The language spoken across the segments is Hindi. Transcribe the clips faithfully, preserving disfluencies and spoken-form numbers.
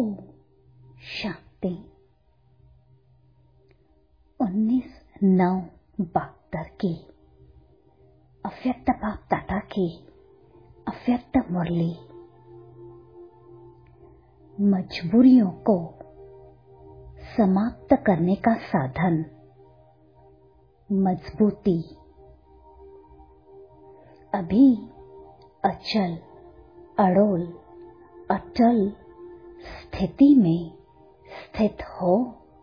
ओम शांति। उन्नीस नौ बहत्तर की अव्यक्त बाप दादा की अव्यक्त मुरली। मजबूरियों को समाप्त करने का साधन मजबूती। अभी अचल अड़ोल अटल स्थिति में स्थित हो।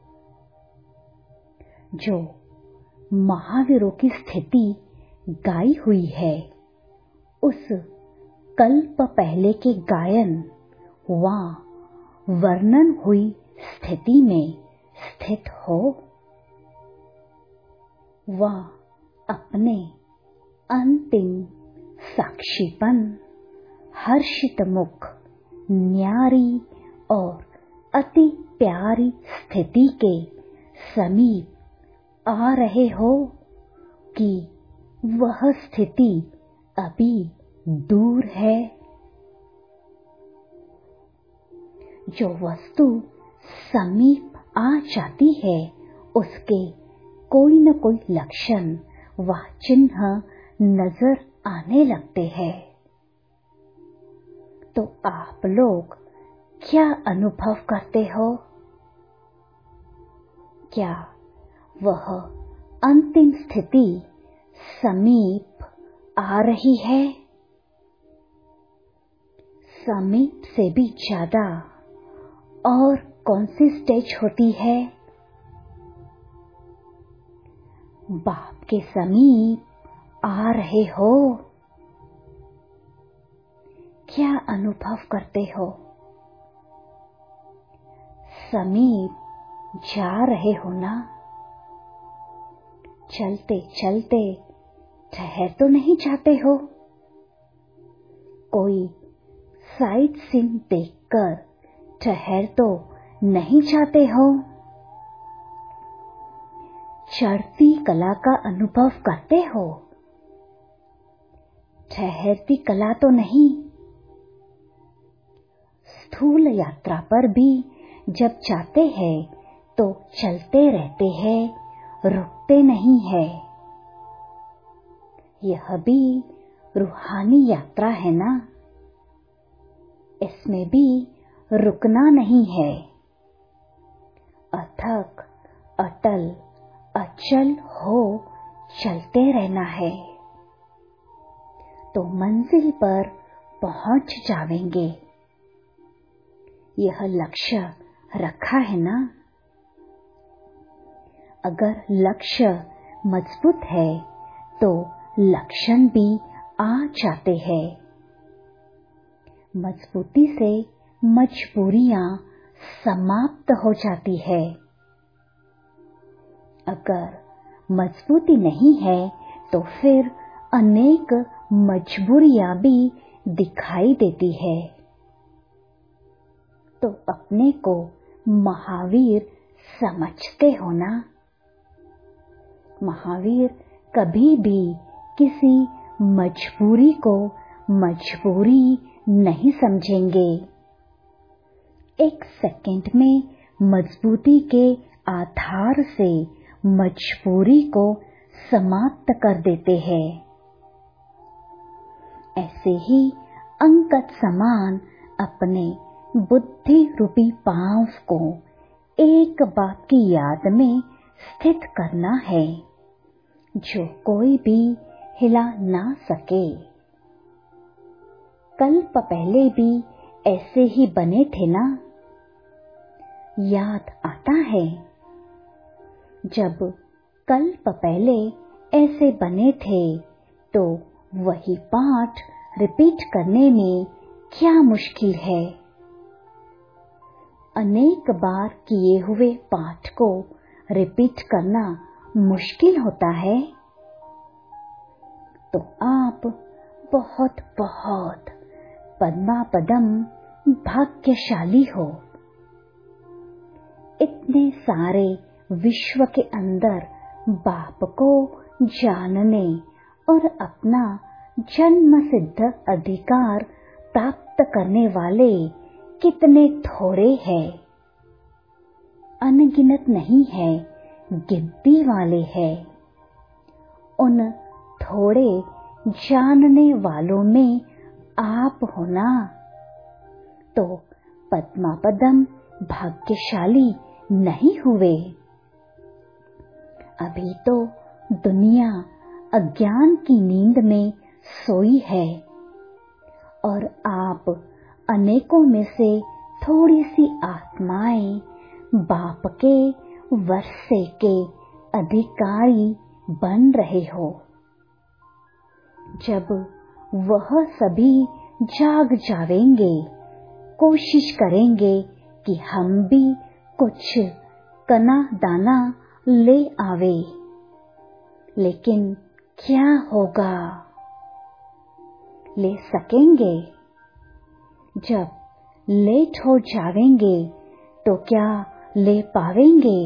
जो महावीरों की स्थिति गाई हुई है, उस कल्प पहले के गायन व वर्णन हुई स्थिति में स्थित हो। व अपने अंतिम साक्षीपन हर्षित मुख न्यारी और अति प्यारी स्थिति के समीप आ रहे हो कि वह स्थिति अभी दूर है। जो वस्तु समीप आ जाती है, उसके कोई न कोई लक्षण व चिन्ह नजर आने लगते हैं। तो आप लोग क्या अनुभव करते हो? क्या वह अंतिम स्थिति समीप आ रही है? समीप से भी ज्यादा और कौन सी स्टेज होती है? बाप के समीप आ रहे हो। क्या अनुभव करते हो? समीप जा रहे हो ना? चलते चलते ठहर तो नहीं जाते हो? कोई साइट सीन देखकर ठहर तो नहीं जाते हो? चढ़ती कला का अनुभव करते हो? ठहरती कला तो नहीं? स्थूल यात्रा पर भी जब जाते हैं तो चलते रहते हैं, रुकते नहीं है। यह भी रूहानी यात्रा है ना? इसमें भी रुकना नहीं है। अथक अटल अचल हो चलते रहना है, तो मंजिल पर पहुंच जावेंगे। यह लक्ष्य रखा है ना? अगर लक्ष्य मजबूत है तो लक्षण भी आ जाते हैं। मजबूती से मजबूरियां समाप्त हो जाती है। अगर मजबूती नहीं है तो फिर अनेक मजबूरियां भी दिखाई देती है। तो अपने को महावीर समझते हो ना? महावीर कभी भी किसी मजबूरी को मजबूरी नहीं समझेंगे। एक सेकंड में मजबूती के आधार से मजबूरी को समाप्त कर देते हैं। ऐसे ही अंकत समान अपने बुद्धि रूपी पांव को एक बात की याद में स्थित करना है, जो कोई भी हिला ना सके। कल्प पहले भी ऐसे ही बने थे ना? याद आता है? जब कल्प पहले ऐसे बने थे तो वही पाठ रिपीट करने में क्या मुश्किल है? अनेक बार किए हुए पाठ को रिपीट करना मुश्किल होता है। तो आप बहुत बहुत पद्मापदम भाग्यशाली हो। इतने सारे विश्व के अंदर बाप को जानने और अपना जन्म सिद्ध अधिकार प्राप्त करने वाले कितने थोड़े हैं, अनगिनत नहीं है, गिनती वाले हैं। उन थोड़े जानने वालों में आप होना तो पद्मापदम भाग्यशाली नहीं हुए। अभी तो दुनिया अज्ञान की नींद में सोई है और आप अनेकों में से थोड़ी सी आत्माएं बाप के वर्षे के अधिकारी बन रहे हो। जब वह सभी जाग जावेंगे, कोशिश करेंगे कि हम भी कुछ कना दाना ले आवे, लेकिन क्या होगा? ले सकेंगे? जब लेट हो जावेंगे तो क्या ले पावेंगे?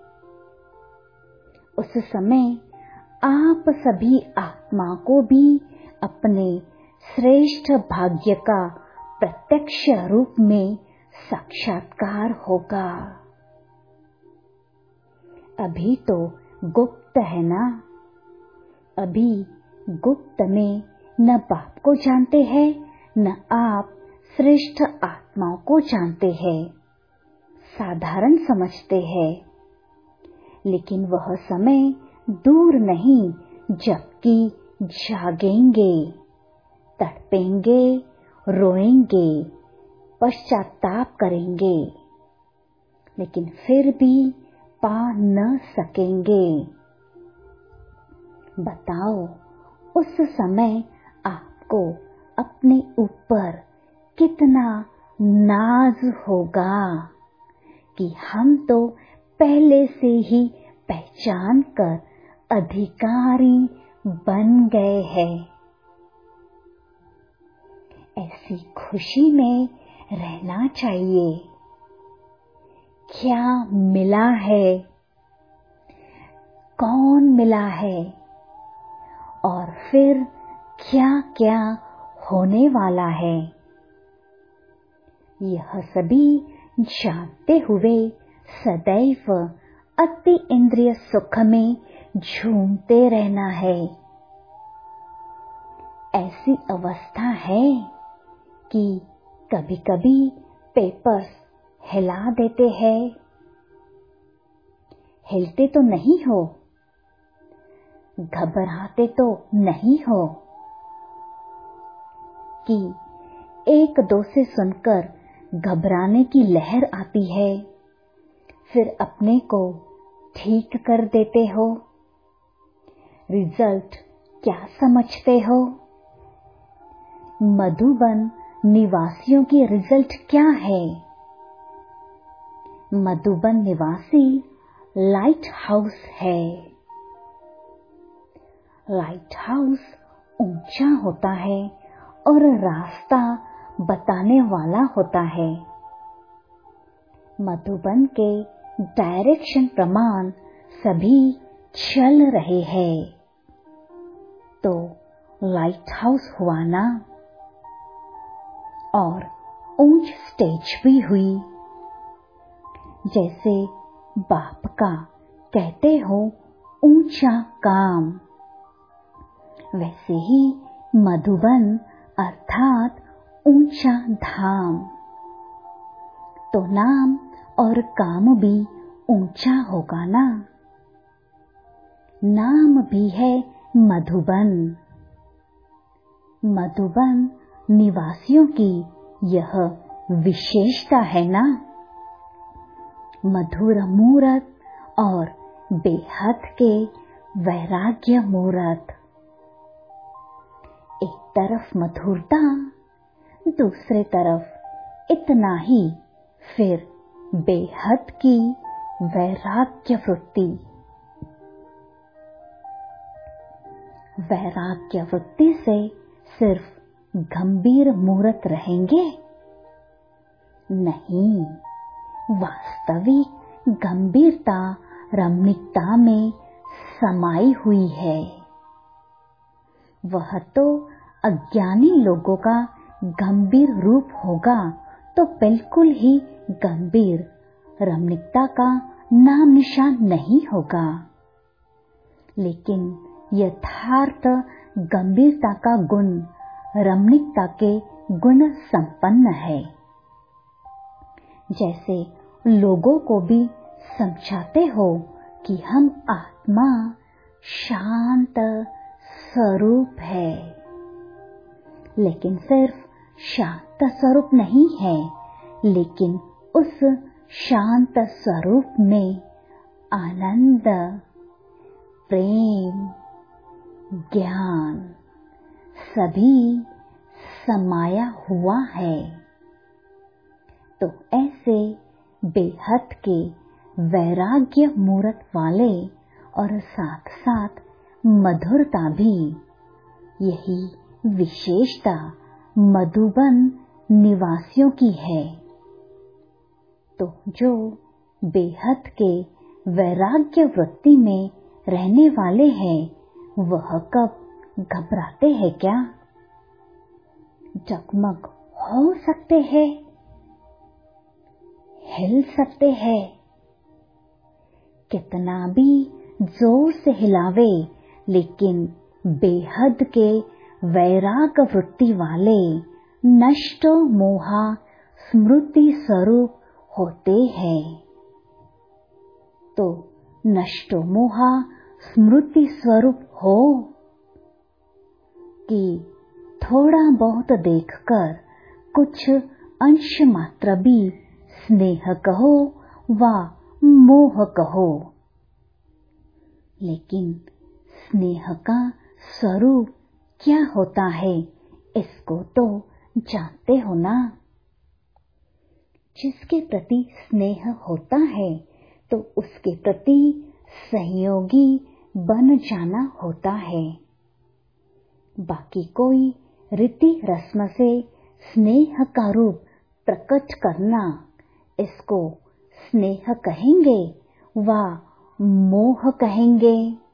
उस समय आप सभी आत्मा को भी अपने श्रेष्ठ भाग्य का प्रत्यक्ष रूप में साक्षात्कार होगा। अभी तो गुप्त है ना, अभी गुप्त में न बाप को जानते हैं न आप श्रेष्ठ आत्माओं को जानते हैं, साधारण समझते हैं। लेकिन वह समय दूर नहीं जबकि जागेंगे, तड़पेंगे, रोएंगे, पश्चाताप करेंगे, लेकिन फिर भी पा न सकेंगे। बताओ उस समय आपको अपने ऊपर कितना नाज होगा कि हम तो पहले से ही पहचान कर अधिकारी बन गए हैं। ऐसी खुशी में रहना चाहिए। क्या मिला है, कौन मिला है और फिर क्या क्या होने वाला है, यह सभी जानते हुए सदैव अति इंद्रिय सुख में झूमते रहना है। ऐसी अवस्था है कि कभी कभी पेपर्स हिला देते हैं। हिलते तो नहीं हो, घबराते तो नहीं हो कि एक दो से सुनकर घबराने की लहर आती है, फिर अपने को ठीक कर देते हो। रिजल्ट क्या समझते हो? मधुबन निवासियों की रिजल्ट क्या है? मधुबन निवासी लाइट हाउस है। लाइट हाउस ऊंचा होता है और रास्ता बताने वाला होता है। मधुबन के डायरेक्शन प्रमाण सभी चल रहे हैं, तो लाइट हाउस हुआ ना। और ऊंच स्टेज भी हुई। जैसे बाप का कहते हो ऊंचा काम, वैसे ही मधुबन अर्थात ऊंचा धाम। तो नाम और काम भी ऊंचा होगा ना। नाम भी है मधुबन। मधुबन निवासियों की यह विशेषता है ना। मधुर मूरत और बेहद के वैराग्य मूरत। एक तरफ मधुरता, दूसरे तरफ इतना ही, फिर बेहद की वैराग्य वृत्ति। वैराग्य वृत्ति से सिर्फ गंभीर मूरत रहेंगे? नहीं, वास्तविक गंभीरता रमणीकता में समाई हुई है। वह तो अज्ञानी लोगों का गंभीर रूप होगा तो बिल्कुल ही गंभीर रमणीकता का नाम निशान नहीं होगा। लेकिन यथार्थ गंभीरता का गुण रमणीकता के गुण संपन्न है। जैसे लोगों को भी समझाते हो कि हम आत्मा शांत स्वरूप है, लेकिन सिर्फ शांत स्वरूप नहीं है, लेकिन उस शांत स्वरूप में आनंद, प्रेम, ज्ञान सभी समाया हुआ है। तो ऐसे बेहद के वैराग्य मूर्त वाले और साथ साथ मधुरता भी, यही विशेषता मधुबन निवासियों की है। तो जो बेहद के वैराग्य वृत्ति में रहने वाले हैं, वह कब घबराते हैं क्या? जगमग हो सकते हैं, हिल सकते हैं, कितना भी जोर से हिलावे, लेकिन बेहद के वैराग वृत्ति वाले नष्टो मोहा स्मृति स्वरूप होते हैं। तो नष्टो मोहा स्मृति स्वरूप हो कि थोड़ा बहुत देखकर कुछ अंश मात्र भी स्नेह कहो व मोह कहो, लेकिन स्नेह का स्वरूप क्या होता है इसको तो जानते हो ना। जिसके प्रति स्नेह होता है तो उसके प्रति सहयोगी बन जाना होता है। बाकी कोई रीति रस्म से स्नेह का रूप प्रकट करना, इसको स्नेह कहेंगे व मोह कहेंगे।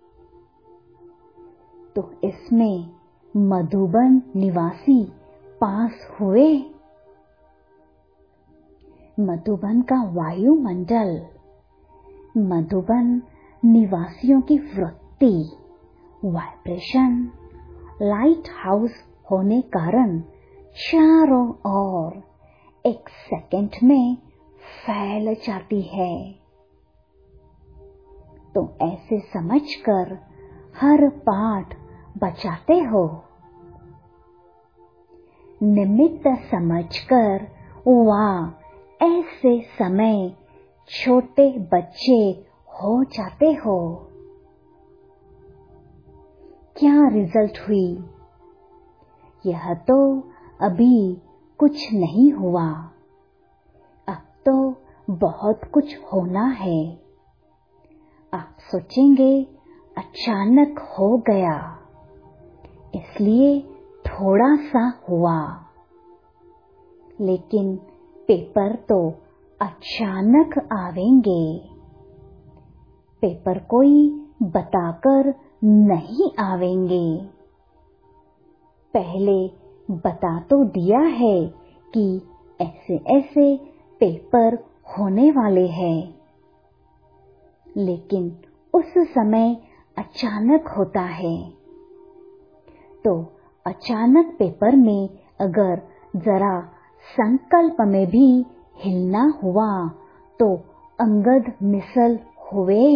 तो इसमें मधुबन निवासी पास हुए। मधुबन का वायुमंडल, मधुबन निवासियों की वृत्ति, वाइब्रेशन लाइट हाउस होने कारण चारों ओर एक सेकंड में फैल जाती है। तो ऐसे समझकर हर पाठ बचाते हो। निमित्त समझकर वाह ऐसे समय छोटे बच्चे हो जाते हो। क्या रिजल्ट हुई? यह तो अभी कुछ नहीं हुआ, अब तो बहुत कुछ होना है। आप सोचेंगे अचानक हो गया, इसलिए थोड़ा सा हुआ, लेकिन पेपर तो अचानक आवेंगे। पेपर कोई बताकर नहीं आवेंगे। पहले बता तो दिया है कि ऐसे ऐसे पेपर होने वाले हैं, लेकिन उस समय अचानक होता है। तो अचानक पेपर में अगर जरा संकल्प में भी हिलना हुआ तो अंगद मिसल हुए।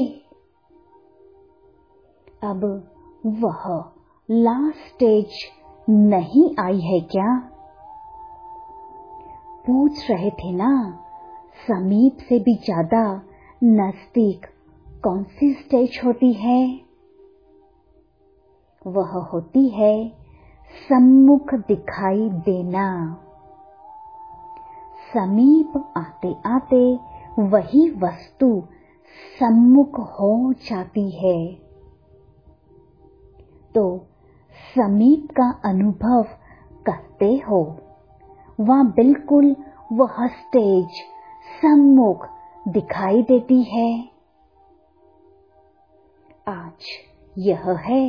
अब वह लास्ट स्टेज नहीं आई है क्या? पूछ रहे थे ना, समीप से भी ज्यादा नजदीक कौन सी स्टेज होती है? वह होती है सम्मुख दिखाई देना। समीप आते आते वही वस्तु सम्मुख हो जाती है। तो समीप का अनुभव करते हो, वह बिल्कुल वह स्टेज सम्मुख दिखाई देती है। आज यह है,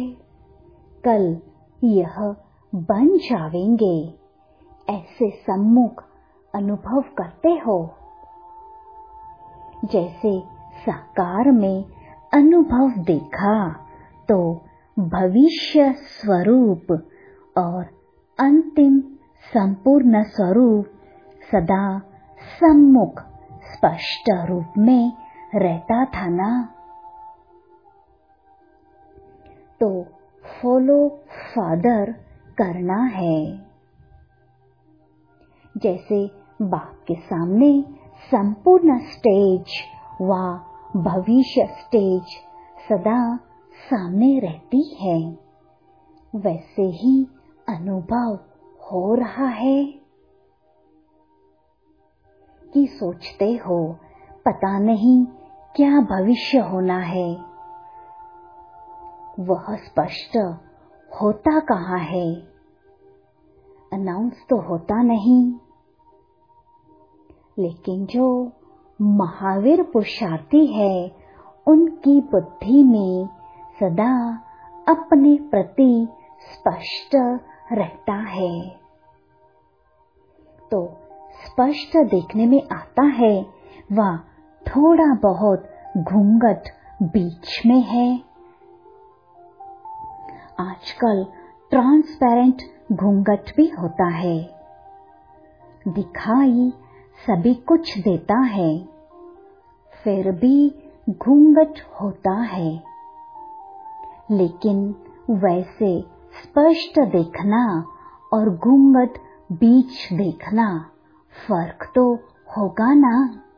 कल यह बन जावेंगे। ऐसे सम्मुख अनुभव करते हो। जैसे साकार में अनुभव देखा तो भविष्य स्वरूप और अंतिम संपूर्ण स्वरूप सदा सम्मुख स्पष्ट रूप में रहता था ना। तो फॉलो फादर करना है। जैसे बाप के सामने संपूर्ण स्टेज व भविष्य स्टेज सदा सामने रहती है, वैसे ही अनुभव हो रहा है कि सोचते हो पता नहीं क्या भविष्य होना है। वह स्पष्ट होता कहाँ है, अनाउंस तो होता नहीं। लेकिन जो महावीर पुरुषार्थी है उनकी बुद्धि में सदा अपने प्रति स्पष्ट रहता है। तो स्पष्ट देखने में आता है व थोड़ा बहुत घूंघट बीच में है। आजकल ट्रांसपेरेंट घूंघट भी होता है, दिखाई सभी कुछ देता है, फिर भी घूंघट होता है। लेकिन वैसे स्पष्ट देखना और घूंघट बीच देखना फर्क तो होगा ना।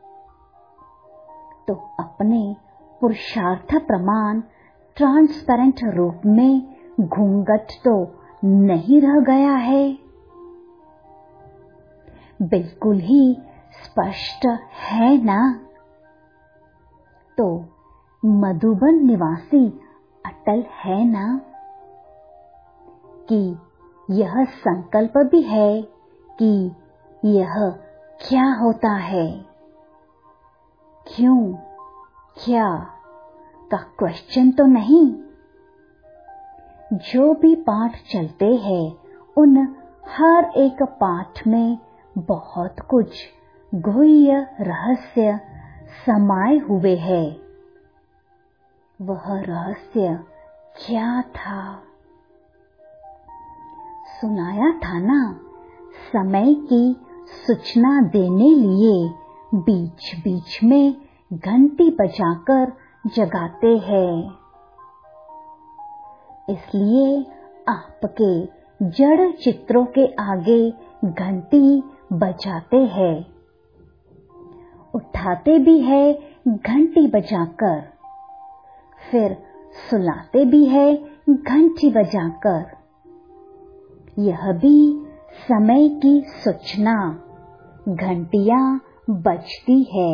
तो अपने पुरुषार्थ प्रमाण ट्रांसपेरेंट रूप में घूंघट तो नहीं रह गया है, बिल्कुल ही स्पष्ट है ना। तो मधुबन निवासी अटल है ना कि यह संकल्प भी है कि यह क्या होता है, क्यों, क्या का क्वेश्चन तो नहीं। जो भी पाठ चलते हैं उन हर एक पाठ में बहुत कुछ गुह्य रहस्य समाये हुए हैं। वह रहस्य क्या था? सुनाया था ना, समय की सूचना देने लिए बीच बीच में घंटी बजाकर जगाते हैं। इसलिए आपके जड़ चित्रों के आगे घंटी बजाते हैं, उठाते भी है घंटी बजाकर, फिर सुलाते भी है घंटी बजाकर। यह भी समय की सूचना, घंटियां बजती है।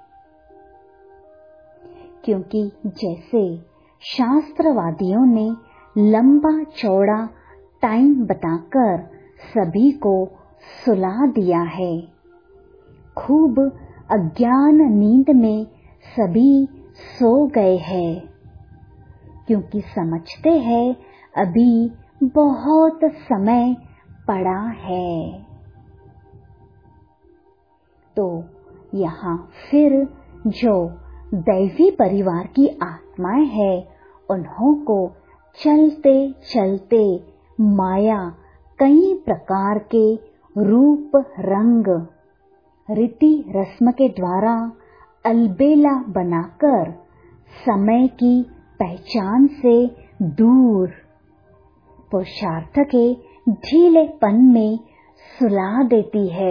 क्योंकि जैसे शास्त्रवादियों ने लंबा चौड़ा टाइम बताकर सभी को सुला दिया है, खूब अज्ञान नींद में सभी सो गए हैं, क्योंकि समझते हैं अभी बहुत समय पड़ा है। तो यहाँ फिर जो दैवी परिवार की आत्माएं हैं उन्हों को चलते चलते माया कई प्रकार के रूप रंग रीति रस्म के द्वारा अलबेला बनाकर समय की पहचान से दूर पुरुषार्थ के ढीलेपन में सुला देती है।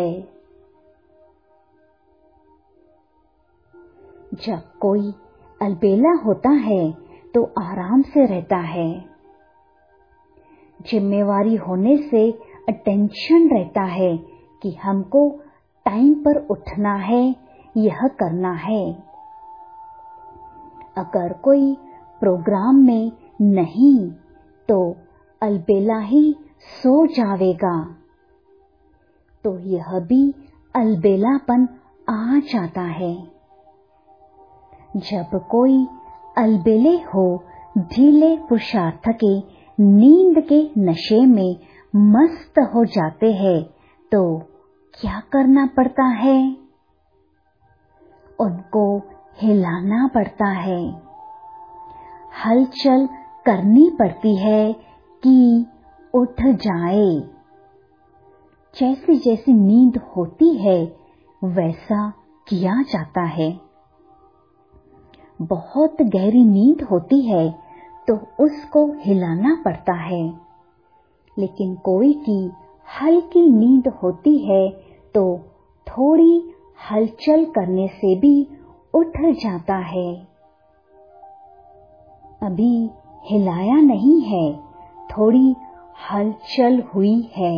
जब कोई अलबेला होता है तो आराम से रहता है, जिम्मेवारी होने से अटेंशन रहता है कि हमको टाइम पर उठना है, यह करना है। अगर कोई प्रोग्राम में नहीं तो अलबेला ही सो जावेगा, तो यह भी अलबेलापन आ जाता है। जब कोई अलबेले हो, ढीले पुरुषार्थ के नींद के नशे में मस्त हो जाते हैं, तो क्या करना पड़ता है? उनको हिलाना पड़ता है, हलचल करनी पड़ती है कि उठ जाए। जैसी जैसी नींद होती है वैसा किया जाता है। बहुत गहरी नींद होती है तो उसको हिलाना पड़ता है, लेकिन कोई की हल्की नींद होती है तो थोड़ी हलचल करने से भी उठ जाता है। अभी हिलाया नहीं है, थोड़ी हलचल हुई है।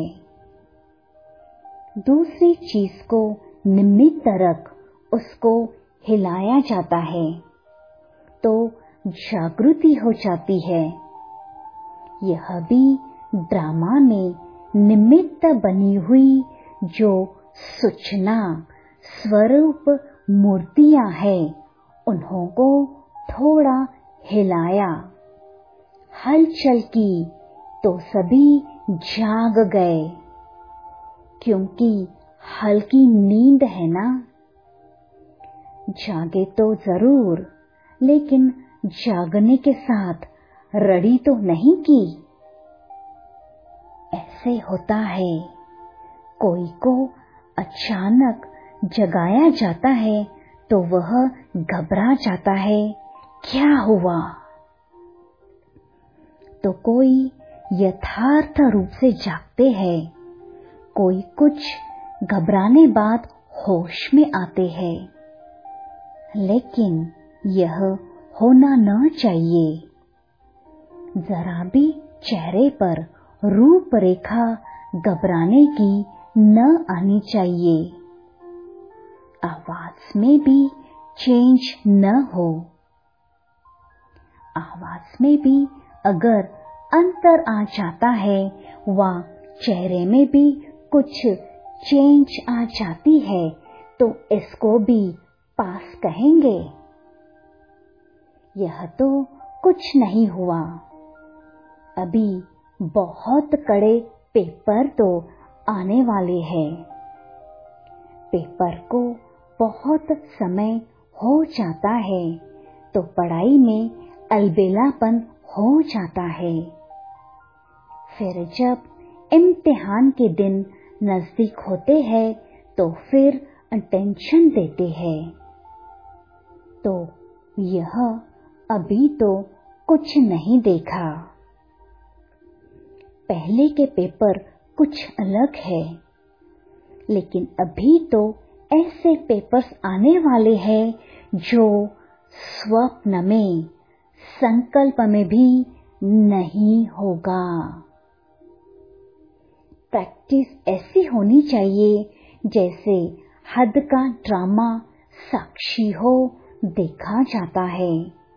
दूसरी चीज को निमित्त रख उसको हिलाया जाता है तो जागृति हो जाती है। यह भी ड्रामा में निमित्त बनी हुई जो सूचना स्वरूप मूर्तियां हैं, उन्हों को थोड़ा हिलाया, हलचल की तो सभी जाग गए, क्योंकि हल्की नींद है ना। जागे तो जरूर, लेकिन जागने के साथ रड़ी तो नहीं की। ऐसे होता है, कोई को अचानक जगाया जाता है तो वह घबरा जाता है, क्या हुआ? तो कोई यथार्थ रूप से जागते हैं, कोई कुछ घबराने बाद होश में आते हैं, लेकिन यह होना न चाहिए। जरा भी चेहरे पर रूपरेखा घबराने की न आनी चाहिए। आवाज में भी चेंज न हो। आवाज में भी अगर अंतर आ जाता है व चेहरे में भी कुछ चेंज आ जाती है तो इसको भी पास कहेंगे। यह तो कुछ नहीं हुआ। अभी बहुत कड़े पेपर तो आने वाले हैं। पेपर को बहुत समय हो जाता है तो पढ़ाई में अलबेलापन हो जाता है। फिर जब इम्तिहान के दिन नजदीक होते हैं तो फिर टेंशन देते हैं। तो यह अभी तो कुछ नहीं देखा। पहले के पेपर कुछ अलग है, लेकिन अभी तो ऐसे पेपर्स आने वाले हैं जो स्वप्न में, संकल्प में भी नहीं होगा। प्रैक्टिस ऐसी होनी चाहिए जैसे हद का ड्रामा साक्षी हो देखा जाता है।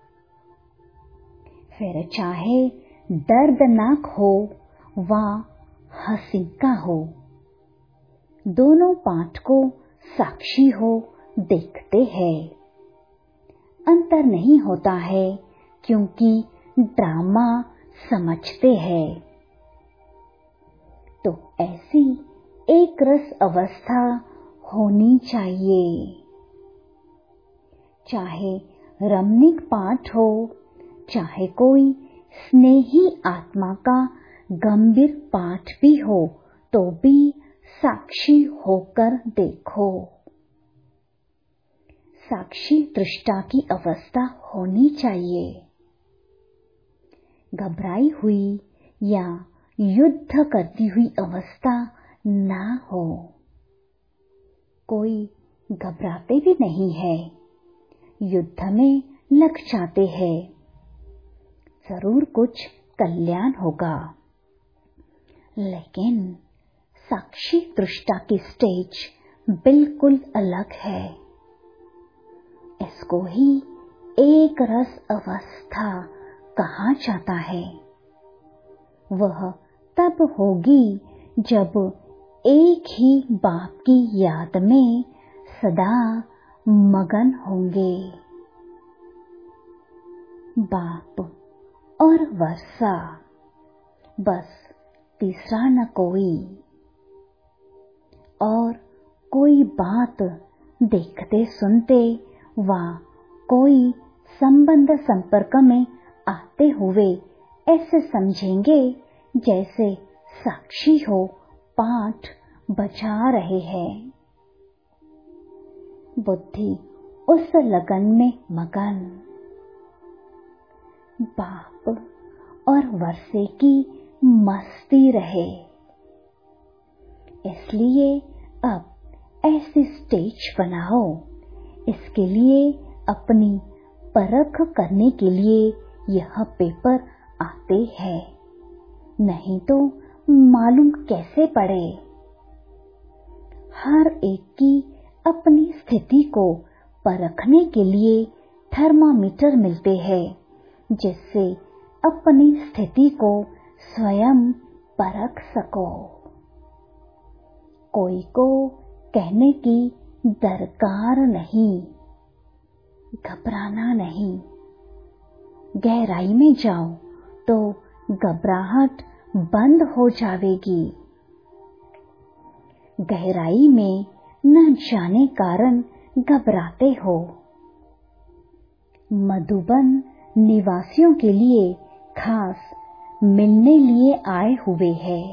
फिर चाहे दर्दनाक हो व हंसी का हो, दोनों पाठ को साक्षी हो देखते हैं। अंतर नहीं होता है क्योंकि ड्रामा समझते हैं। तो ऐसी एक रस अवस्था होनी चाहिए। चाहे रमणीक पाठ हो, चाहे कोई स्नेही आत्मा का गंभीर पाठ भी हो, तो भी साक्षी होकर देखो। साक्षी दृष्टा की अवस्था होनी चाहिए। घबराई हुई या युद्ध करती हुई अवस्था ना हो। कोई घबराते भी नहीं है, युद्ध में लग जाते हैं। जरूर कुछ कल्याण होगा, लेकिन साक्षी दृष्टा की स्टेज बिल्कुल अलग है। इसको ही एक रस अवस्था कहा जाता है। वह तब होगी जब एक ही बाप की याद में सदा मगन होंगे। बाप और वर्षा, बस तीसरा न कोई। और कोई बात देखते सुनते व कोई संबंध संपर्क में आते हुए ऐसे समझेंगे जैसे साक्षी हो पाठ बजा रहे हैं। बुद्धि उस लगन में मगन। बाप और वर्षे की मस्ती रहे। इसलिए अब ऐसी स्टेज बनाओ। इसके लिए अपनी परख करने के लिए यह पेपर आते हैं, नहीं तो मालूम कैसे पड़े। हर एक की अपनी स्थिति को परखने के लिए थर्मामीटर मिलते हैं, जिससे अपनी स्थिति को स्वयं परख सको। कोई को कहने की दरकार नहीं, घबराना नहीं। गहराई में जाओ तो घबराहट बंद हो जाएगी। गहराई में न जाने कारण घबराते हो। मधुबन निवासियों के लिए खास मिलने लिए आए हुए हैं।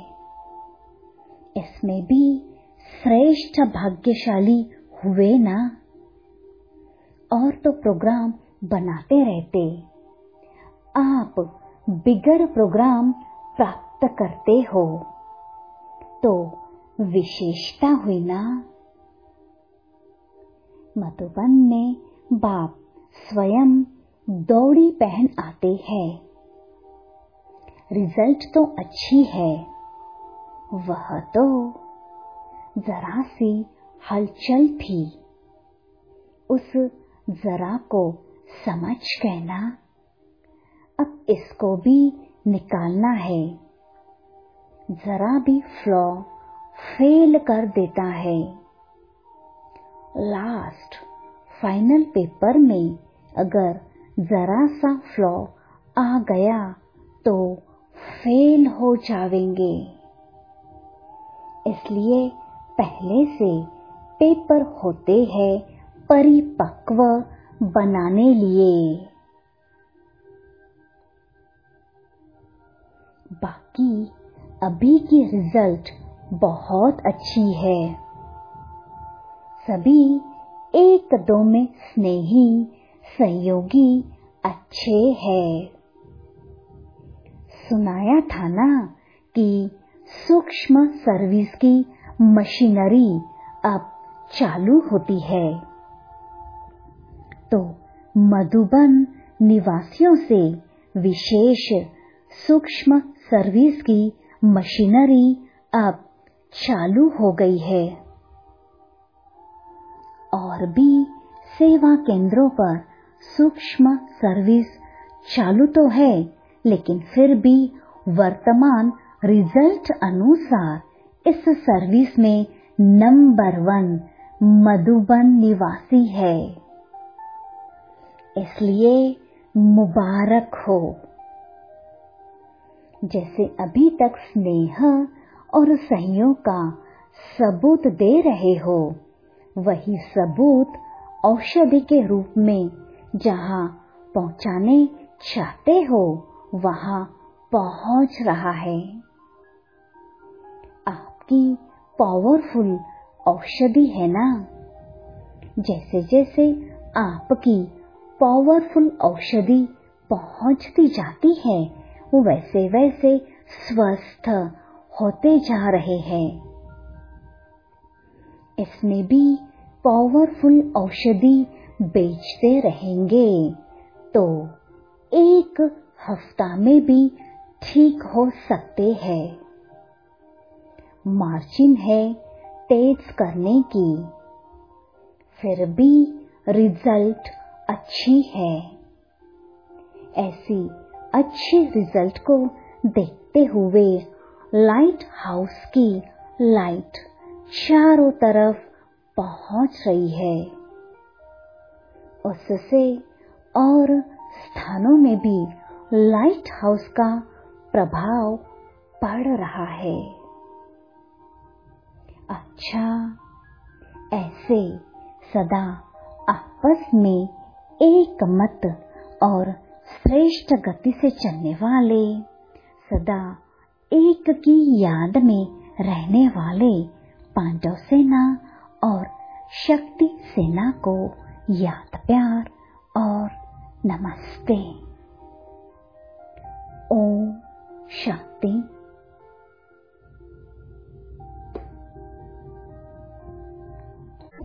इसमें भी श्रेष्ठ भाग्यशाली हुए ना। और तो प्रोग्राम बनाते रहते, आप बिगर प्रोग्राम प्राप्त करते हो तो विशेषता हुई ना। मधुबन में बाप स्वयं दौड़ी पहन आते हैं। रिजल्ट तो अच्छी है, वह तो जरा सी हलचल थी। उस जरा को समझ गए ना। अब इसको भी निकालना है। जरा भी फ्लॉ फेल कर देता है। लास्ट फाइनल पेपर में अगर जरा सा फ्लॉ आ गया तो फेल हो जाएंगे। इसलिए पहले से पेपर होते हैं परिपक्व बनाने लिए। बाकी अभी की रिजल्ट बहुत अच्छी है। सभी एक दो में स्नेही सहयोगी अच्छे हैं। सुनाया था ना कि सूक्ष्म सर्विस की मशीनरी अब चालू होती है, तो मधुबन निवासियों से विशेष सूक्ष्म सर्विस की मशीनरी अब चालू हो गई है। और भी सेवा केंद्रों पर सूक्ष्म सर्विस चालू तो है, लेकिन फिर भी वर्तमान रिजल्ट अनुसार इस सर्विस में नंबर वन मधुबन निवासी है। इसलिए मुबारक हो। जैसे अभी तक स्नेह और सहयोग का सबूत दे रहे हो, वही सबूत औषधि के रूप में जहाँ पहुँचाने चाहते हो वहाँ पहुँच रहा है। आपकी पावरफुल औषधि है ना। जैसे जैसे आपकी पावरफुल औषधि पहुँचती जाती है, वैसे वैसे स्वस्थ होते जा रहे हैं। इसमें भी पावरफुल औषधि बेचते रहेंगे तो एक हफ्ता में भी ठीक हो सकते हैं। मार्जिन है तेज करने की, फिर भी रिजल्ट अच्छी है। ऐसी अच्छी रिजल्ट को देखते हुए लाइट हाउस की लाइट चारों तरफ पहुंच रही है। उससे और स्थानों में भी लाइट हाउस का प्रभाव पड़ रहा है। अच्छा, से सदा आपस में एक मत और श्रेष्ठ गति से चलने वाले, सदा एक की याद में रहने वाले पांडव सेना और शक्ति सेना को याद प्यार और नमस्ते। ओम शांति।